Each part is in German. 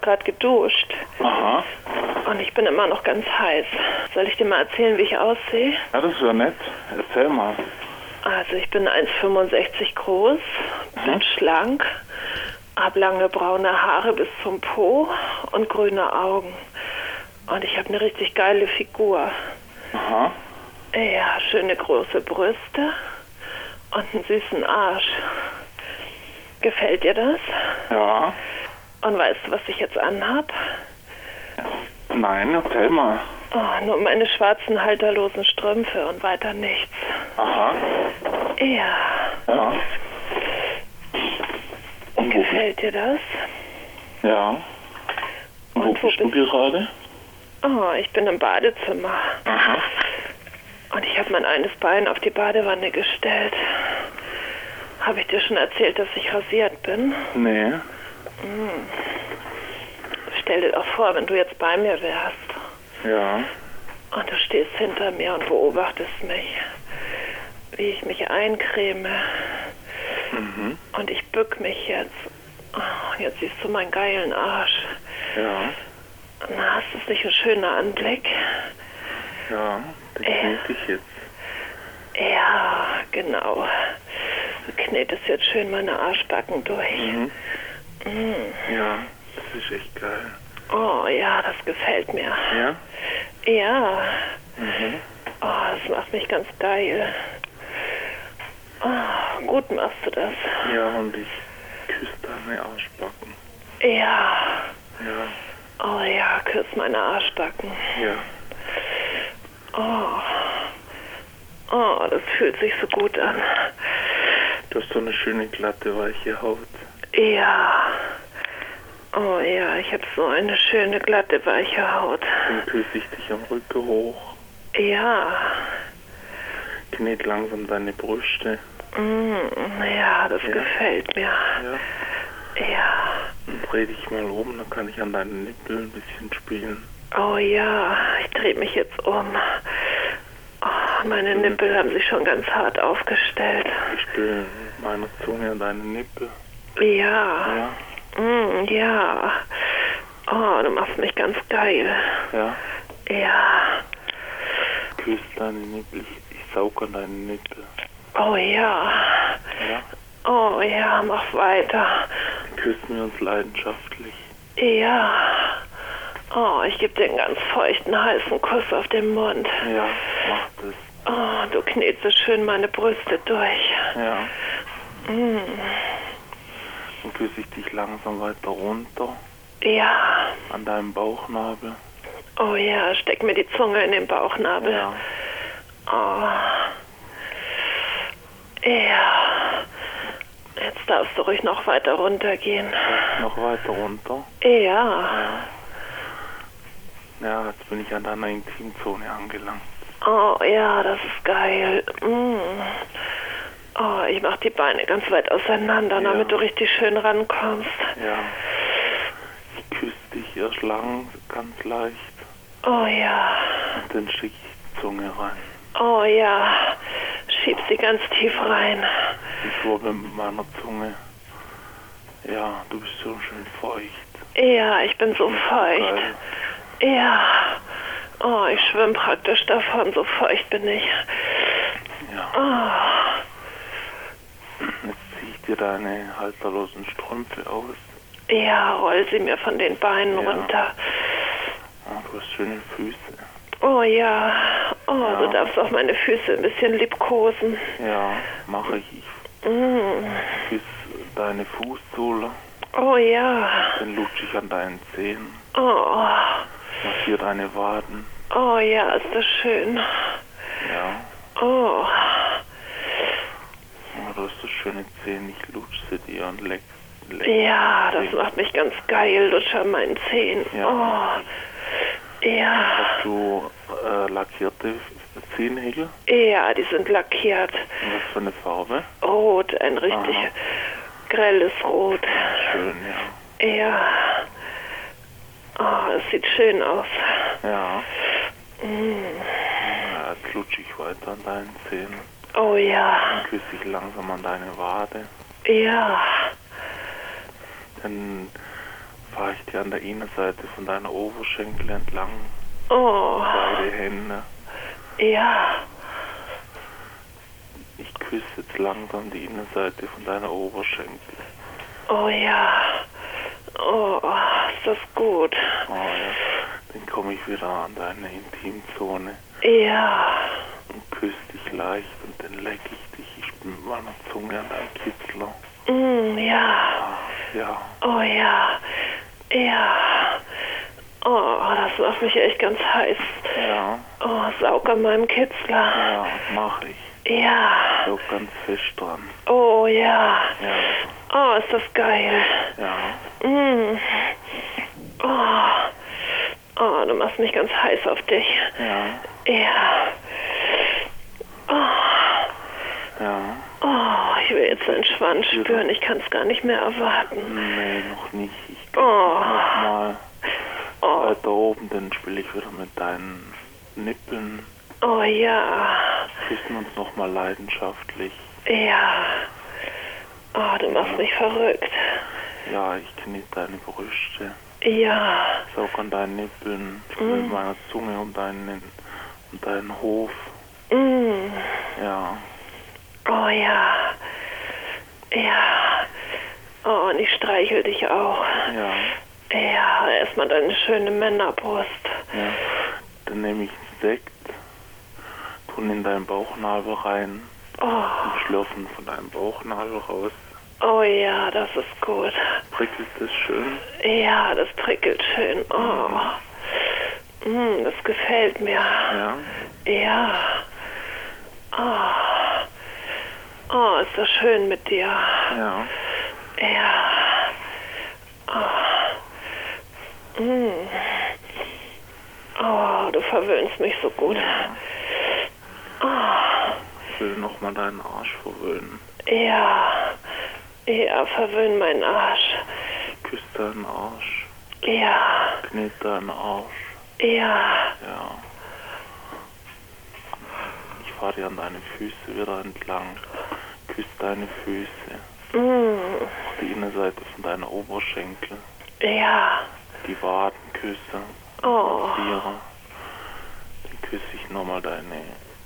gerade geduscht. Aha. Und ich bin immer noch ganz heiß. Soll ich dir mal erzählen, wie ich aussehe? Ja, das wäre nett. Erzähl mal. Also ich bin 1,65 groß, bin schlank, habe lange braune Haare bis zum Po und grüne Augen. Und ich habe eine richtig geile Figur. Aha. Ja, schöne große Brüste und einen süßen Arsch. Gefällt dir das? Ja. Und weißt du, was ich jetzt anhab? Nein, erzähl mal. Oh, nur meine schwarzen halterlosen Strümpfe und weiter nichts. Aha. Ja. Ja. Und wo Gefällt dir das? Ja. Und wo Und wo bist du bist- gerade? Oh, ich bin im Badezimmer. Aha. Und ich habe mein eines Bein auf die Badewanne gestellt. Habe ich dir schon erzählt, dass ich rasiert bin? Nee. Stell dir doch vor, wenn du jetzt bei mir wärst. Ja. Und du stehst hinter mir und beobachtest mich, wie ich mich eincreme. Mhm. Und ich bück mich jetzt. Oh, jetzt siehst du meinen geilen Arsch. Ja. Na, ist das nicht ein schöner Anblick? Ja. Den knete ich jetzt. Ja, genau. Du knetest jetzt schön meine Arschbacken durch. Mhm. Ja. Das ist echt geil. Oh ja, das gefällt mir. Ja? Ja. Mhm. Oh, das macht mich ganz geil. Oh, gut machst du das. Ja, und ich küsse deine Arschbacken. Ja. Ja. Oh ja, küss meine Arschbacken. Ja. Oh. Oh, das fühlt sich so gut an. Du hast so eine schöne, glatte, weiche Haut. Ja. Oh ja, ich habe so eine schöne, glatte, weiche Haut. Dann küsse ich dich am Rücken hoch. Ja. Knet langsam deine Brüste. Ja, das Ja. gefällt mir. Ja. Ja. Dann dreh dich mal um, dann kann ich an deinen Nippeln ein bisschen spielen. Oh ja, ich drehe mich jetzt um. Oh, meine Nippel haben sich schon ganz hart aufgestellt. Ich spiele mit meiner Zunge an deine Nippel. Ja. Ja. Ja. Oh, du machst mich ganz geil. Ja. Ja. Küss deine Nippel. Ich saug an deine Nippel. Oh ja. Ja. Oh ja, mach weiter. Dann küssen wir uns leidenschaftlich. Ja. Oh, ich gebe dir einen ganz feuchten, heißen Kuss auf den Mund. Ja, mach das. Oh, du knetest schön meine Brüste durch. Ja. Dann küsse ich dich langsam weiter runter Ja. an deinem Bauchnabel. Oh ja, steck mir die Zunge in den Bauchnabel. Ja. Oh. Ja. Jetzt darfst du ruhig noch weiter runtergehen. Noch weiter runter. Ja. Ja, jetzt bin ich an deiner Intimzone angelangt. Oh ja, das ist geil. Oh, ich mach die Beine ganz weit auseinander, Ja. damit du richtig schön rankommst. Ja. Ich küsse dich erst lang, ganz leicht. Oh ja. Und dann schicke ich die Zunge rein. Oh ja. Schieb sie ganz tief rein. Ich wirbel mit meiner Zunge. Ja, du bist so schön feucht. Ja, ich bin so feucht. Geil. Ja. Oh, ich schwimme praktisch davon, so feucht bin ich. Ja. Oh. Jetzt ziehe ich dir deine halterlosen Strümpfe aus. Ja, roll sie mir von den Beinen Ja. runter. Ah, du hast schöne Füße. Oh ja. Oh, Ja. du darfst auch meine Füße ein bisschen liebkosen. Ja, mache ich. Ich küsse deine Fußsohle. Oh ja. Dann lutsche ich an deinen Zehen. Oh. Massiere deine Waden. Oh ja, ist das schön. Ja. Oh. Oh, du hast so schöne Zähne. Ich lutsche sie dir und leck. Ja, das macht mich ganz geil, lutsch an meinen Zehen. Ja. Oh. Ja. Hast du lackierte Zehennägel? Ja, die sind lackiert. Und was für eine Farbe? Rot, ein richtig Aha. grelles Rot. Schön, ja. Ja. Oh, das sieht schön aus. Ja. Ja, jetzt lutsche ich weiter an deinen Zähnen. Oh ja. Dann küsse ich langsam an deine Wade. Ja. Dann fahre ich dir an der Innenseite von deiner Oberschenkel entlang. Oh. Beide Hände. Ja. Ich küsse jetzt langsam die Innenseite von deiner Oberschenkel. Oh ja. Oh, ist das gut. Oh ja. Dann komme ich wieder an deine Intimzone. Ja. Und küsse dich leicht und dann lecke ich dich. Ich bin mit meiner Zunge an deinem Kitzler. Ja. Ja. Oh ja. Ja. Oh, das macht mich echt ganz heiß. Ja. Oh, saug an meinem Kitzler. Ja, mach ich. Ja. So ganz fest dran. Oh ja. Ja. Oh, ist das geil. Ja. Oh, du machst mich ganz heiß auf dich. Ja. Ja. Ja. Oh, ich will jetzt deinen Schwanz spüren. Ich kann es gar nicht mehr erwarten. Nee, noch nicht. Ich geh Oh. nochmal Oh. weiter oben, dann spiele ich wieder mit deinen Nippeln. Oh ja. Küssen uns nochmal leidenschaftlich. Ja. Oh, du machst mich verrückt. Ja, ich knete deine Brüste. Ja. Saug an deinen Nippeln. Spiele mit meiner Zunge um deinen Hof. Ja. Oh ja. Ja. Oh, und ich streichel dich auch. Ja. Ja, erstmal deine schöne Männerbrust. Ja. Dann nehme ich einen Sekt, tun in deinen Bauchnabel rein und schlürfen von deinem Bauchnabel raus. Oh ja, das ist gut. Prickelt das schön? Ja, das prickelt schön. Oh. Das gefällt mir. Ja. Ja. Oh, ist das schön mit dir. Ja. Ja. Oh, du verwöhnst mich so gut. Ich will nochmal deinen Arsch verwöhnen. Ja. Ja, verwöhn meinen Arsch. Küss deinen Arsch. Ja. Knet deinen Arsch. Ja. Ja. Ich fahre dir an deine Füße wieder entlang. Küss deine Füße. Die Innenseite von deiner Oberschenkel. Ja. Die Wadenküsse. Oh. Massiere. Dann küsse ich nochmal deine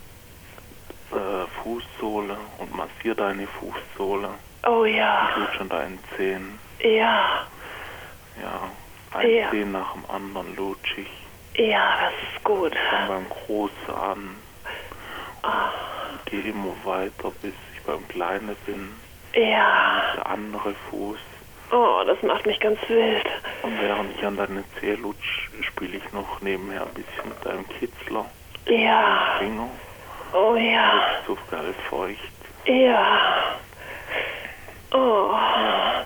Fußsohle und massiere deine Fußsohle. Oh ja. Lutsch an deinen Zehen. Ja. Ja. Ein Ja. Zeh nach dem anderen lutsch ich. Ja, das ist gut. Fang beim Großen an. Gehe immer weiter, bis ich beim Kleinen bin. Ja. Der andere Fuß. Oh, das macht mich ganz wild. Und während ich an deine Zehe lutsch, spiele ich noch nebenher ein bisschen mit deinem Kitzler. Ja. Finger. Oh Das ja. ist so geil feucht. Ja. Oh. Ja.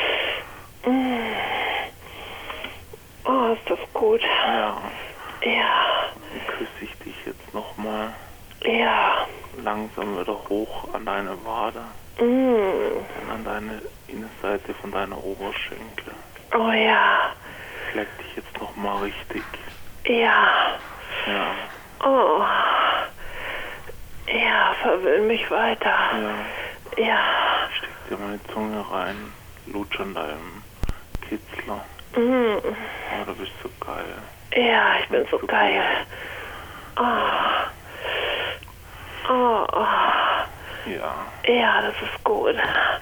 Oh, ist das gut. Ja. Ja. Dann küsse ich dich jetzt nochmal Ja. langsam wieder hoch an deine Wade. Und an deine Innenseite von deiner Oberschenkel. Oh ja. Fleck dich jetzt nochmal richtig. Ja. Ja. Oh. Ja, verwöhn mich weiter. Ja. Ja. Ich steck dir meine Zunge rein. Lutsch an deinem Kitzler. Oh, du bist so geil. Ja, ich bin so geil. Oh. Ja. Ja, das ist gut.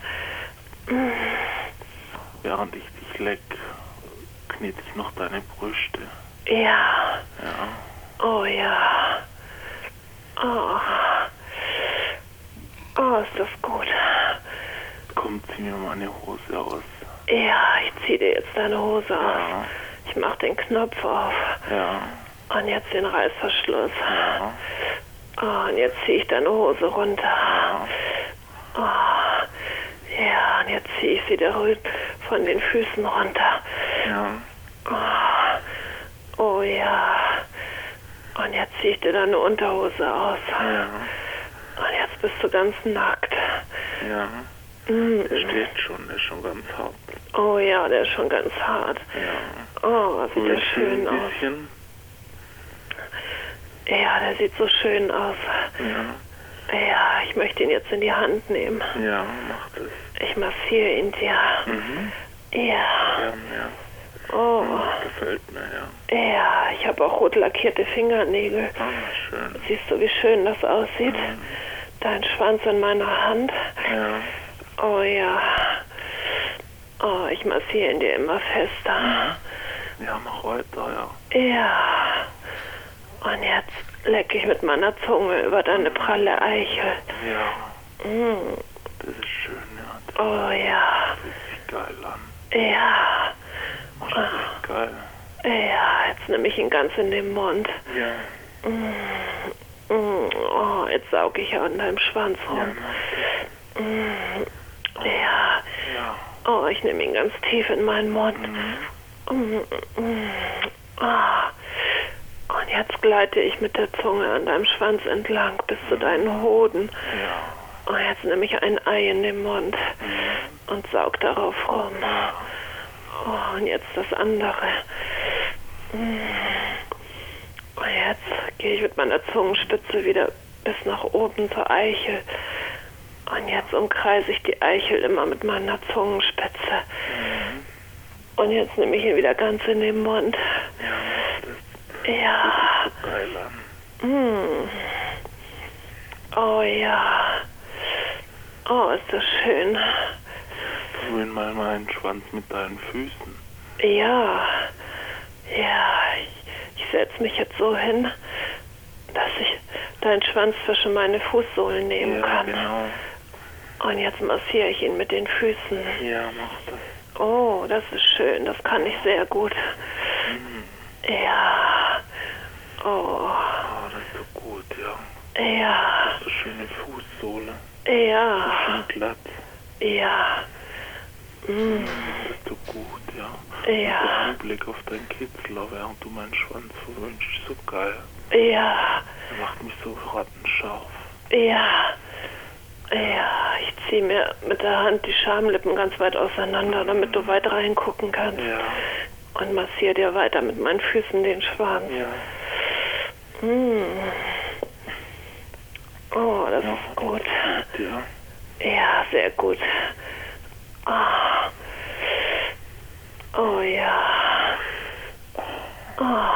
Während ich dich leck, knete ich noch deine Brüste. Ja. Ja. Oh ja. Oh, ist das gut. Komm, zieh mir meine Hose aus. Ja, ich zieh dir jetzt deine Hose aus. Ja. Ich mach den Knopf auf. Ja. Und jetzt den Reißverschluss. Ja. Oh, und jetzt zieh ich deine Hose runter. Ja. Ja, und jetzt zieh ich sie darüber von den Füßen runter. Ja. Oh ja. Und jetzt zieh ich dir deine Unterhose aus. Ja. Und jetzt bist du ganz nackt. Ja. Der steht schon, der ist schon ganz hart. Oh ja, der ist schon ganz hart. Ja. Oh, sieht der Willst du schön ein aus. bisschen? Ja, der sieht so schön aus. Ja. Ja, ich möchte ihn jetzt in die Hand nehmen. Ja, mach das. Ich massiere ihn dir. Mhm. Ja. Gern, ja. Oh. Das gefällt mir, ja. Ja, ich habe auch rot lackierte Fingernägel. Ah, schön. Siehst du, wie schön das aussieht? Dein Schwanz in meiner Hand. Ja. Oh ja. Oh, ich massiere ihn dir immer fester. Ja, mach weiter, ja. Ja. Und jetzt lecke ich mit meiner Zunge über deine pralle Eichel. Ja. Mm. Das ist schön, ja. Oh ja. Das fühlt sich geil an. Ja. Das ist echt geil. Ja, jetzt nehme ich ihn ganz in den Mund. Ja. Oh, jetzt sauge ich an deinem Schwanz rum. Ja. Ja. Oh, ich nehme ihn ganz tief in meinen Mund. Und jetzt gleite ich mit der Zunge an deinem Schwanz entlang bis zu deinen Hoden. Ja. Und jetzt nehme ich ein Ei in den Mund und saug darauf rum. Oh, und jetzt das andere. Und jetzt gehe ich mit meiner Zungenspitze wieder bis nach oben zur Eichel. Und jetzt umkreise ich die Eichel immer mit meiner Zungenspitze. Und jetzt nehme ich ihn wieder ganz in den Mund. Ja. Das ist so geil an. Oh ja. Oh, ist das schön. Berühren mal meinen Schwanz mit deinen Füßen. Ja. Ja, ich setze mich jetzt so hin, dass ich deinen Schwanz zwischen meine Fußsohlen nehmen kann. Genau. Und jetzt massiere ich ihn mit den Füßen. Ja, mach das. Oh, das ist schön. Das kann ich sehr gut. Ja. Oh. Oh, das ist so gut, ja. Ja. Das ist so schöne Fußsohle. Ja. Schön glatt. Ja. Das ist so gut, ja. Ja. Der Anblick auf deinen Kitzler, während du meinen Schwanz verwünschst, ist so geil. Ja. Er macht mich so rattenscharf. Ja. Ja, ich ziehe mir mit der Hand die Schamlippen ganz weit auseinander, damit du weit reingucken kannst. Ja. Und massiere dir weiter mit meinen Füßen den Schwanz. Ja. Oh, das Ja, ist gut. Ja. Ja, sehr gut. Oh, oh ja. Oh.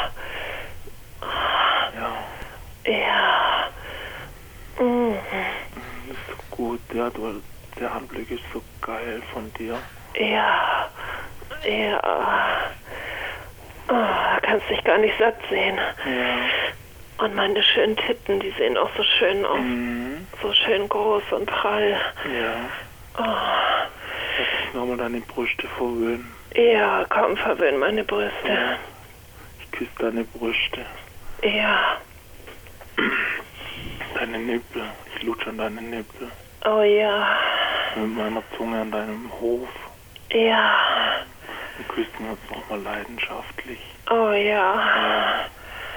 Ja. Ja. Das ist so gut, ja. Der Anblick ist so geil von dir. Ja. Ja. Oh, da kannst dich gar nicht satt sehen. Ja. Und meine schönen Titten, die sehen auch so schön aus. So schön groß und prall. Ja. Lass mich nochmal deine Brüste verwöhnen. Ja, komm, verwöhn meine Brüste. Ja. Ich küsse deine Brüste. Ja. Deine Nippel. Ich lutsche an deine Nippel. Oh ja. Mit meiner Zunge an deinem Hof. Ja. Wir küssen uns nochmal leidenschaftlich. Oh ja.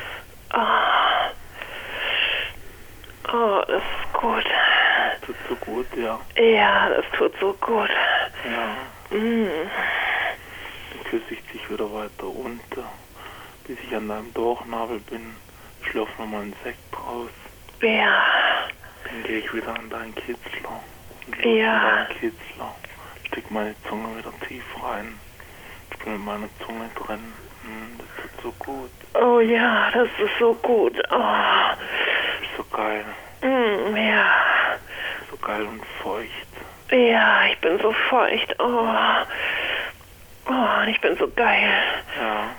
Oh, das ist gut. Das tut so gut, ja. Ja, das tut so gut. Ja. Dann küsse ich dich wieder weiter runter, bis ich an deinem Bauchnabel bin. Schlürf nochmal einen Sekt raus. Ja. Dann gehe ich wieder an deinen Kitzler. Und Ja. an deinen Kitzler. Steck meine Zunge wieder tief rein. Ich bin mit meiner Zunge drin. Das tut so gut. Oh ja, das ist so gut. Oh. Das ist so geil. Ja. So geil und feucht. Ja, ich bin so feucht. Oh. Oh, und ich bin so geil. Ja.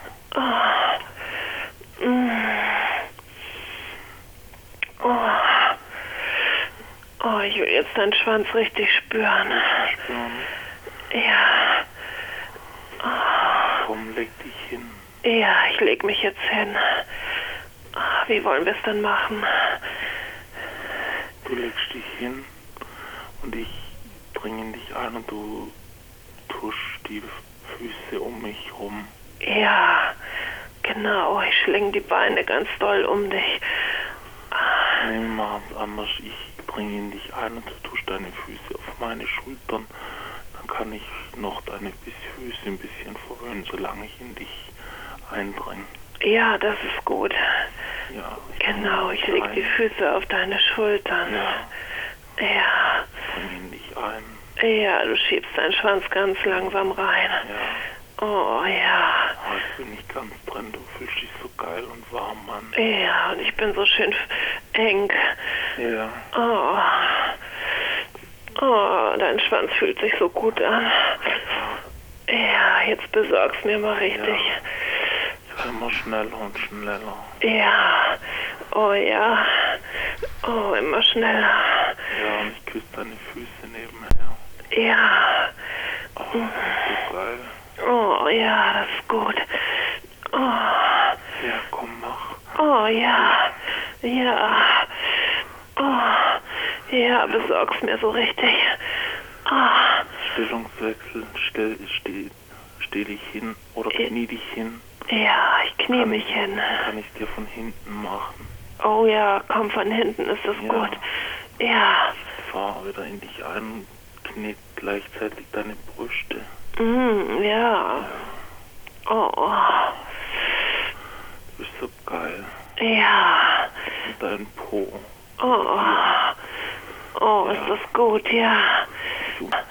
Oh, ich will jetzt deinen Schwanz richtig spüren. Spüren. Ja. Komm, leg dich hin. Ja, ich leg mich jetzt hin. Wie wollen wir es denn machen? Du legst dich hin und ich dringe in dich ein und du tusch die Füße um mich rum. Ja, genau. Ich schlinge die Beine ganz doll um dich. Nee, wir machen es anders. Ich dringe in dich ein und du tust deine Füße auf meine Schultern. Dann kann ich noch deine Füße ein bisschen verwöhnen, solange ich in dich eindringe. Ja, das ist gut. Ja. Genau, ich leg die Füße auf deine Schultern. Ja. Ja. Bring in dich ein. Ja, du schiebst deinen Schwanz ganz langsam rein. Ja. Oh ja. Jetzt bin ich ganz drin, du fühlst dich so geil und warm, Mann. Ja, und ich bin so schön eng. Ja. Oh. Oh, dein Schwanz fühlt sich so gut an. Ja, jetzt besorg's mir mal richtig. Ja, immer schneller und schneller. Ja. Oh ja. Oh, immer schneller. Ja, und ich küsse deine Füße nebenher. Ja. Oh, so geil. Oh ja, das ist gut. Oh. Ja, komm, mach. Oh ja. Ja. Oh. Ja, besorg's mir so richtig. Oh. Stellungswechsel, steh dich hin oder knie dich hin. Ja, ich knie mich hin. Kann ich dir von hinten machen. Oh ja, komm, von hinten ist das gut. Ja. Ich fahr wieder in dich ein und knick gleichzeitig deine Brüste. Ja. Oh. Du bist so geil. Ja. Und dein Po. Oh. Oh, ist das gut, ja.